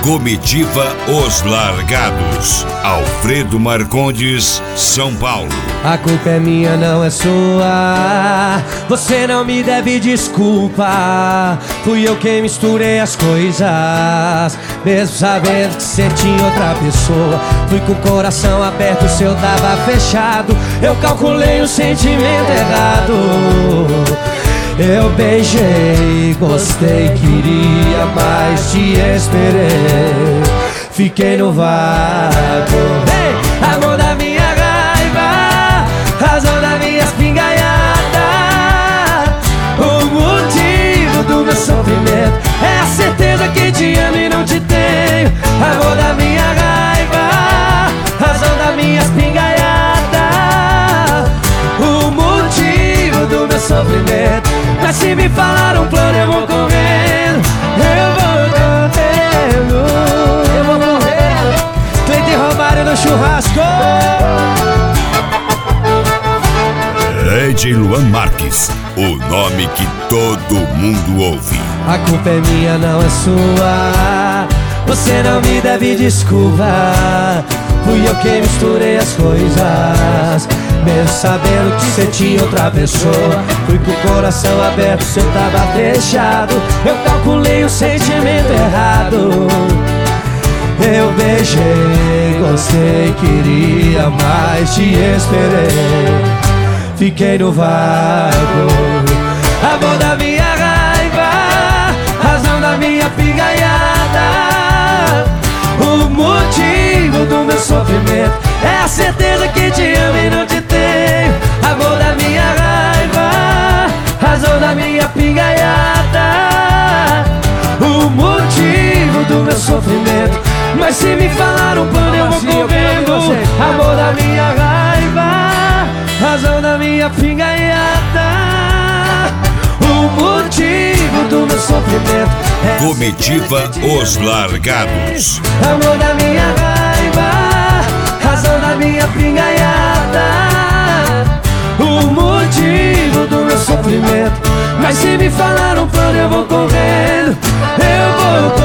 Comitiva Os Largados, Alfredo Marcondes, São Paulo. A culpa é minha, não é sua. Você não me deve desculpa. Fui eu quem misturei as coisas, mesmo sabendo que você tinha outra pessoa. Fui com o coração aberto, o seu tava fechado. Eu calculei o sentimento errado. Eu beijei, gostei, queria mais, te esperei. Fiquei no vácuo. Hey! Amor da minha raiva, razão da minha espingaiada, o motivo do meu sofrimento é a certeza que te amo e não te tenho. Amor da minha raiva, razão da minha espingaiada, o motivo do meu sofrimento. Mas se me falar um plano eu vou correndo, eu vou correndo, eu vou correndo. Cleiton e Romário no churrasco. DJ Luan Marques, o nome que todo mundo ouve. A culpa é minha, não é sua. Você não me deve desculpa. Fui eu quem misturei as coisas, mesmo sabendo que você tinha outra pessoa. Fui com o coração aberto, você tava fechado. Eu calculei o sentimento errado. Eu beijei, gostei, queria mais, te esperei. Fiquei no vácuo. Amor da minha raiva, razão da minha pingaiada, o motivo do meu sofrimento é a certeza que te amo e não te tenho. Amor da minha raiva, razão da minha pingaiada, o motivo do meu sofrimento. Mas se me falar um plano eu vou correndo. Amor da minha raiva, razão da minha pingaiada, o motivo do meu sofrimento é Comitiva Os Largados. amor da minha raiva, razão da minha pingaiada, o motivo do meu sofrimento. Mas se me falar um plano eu vou correndo, eu vou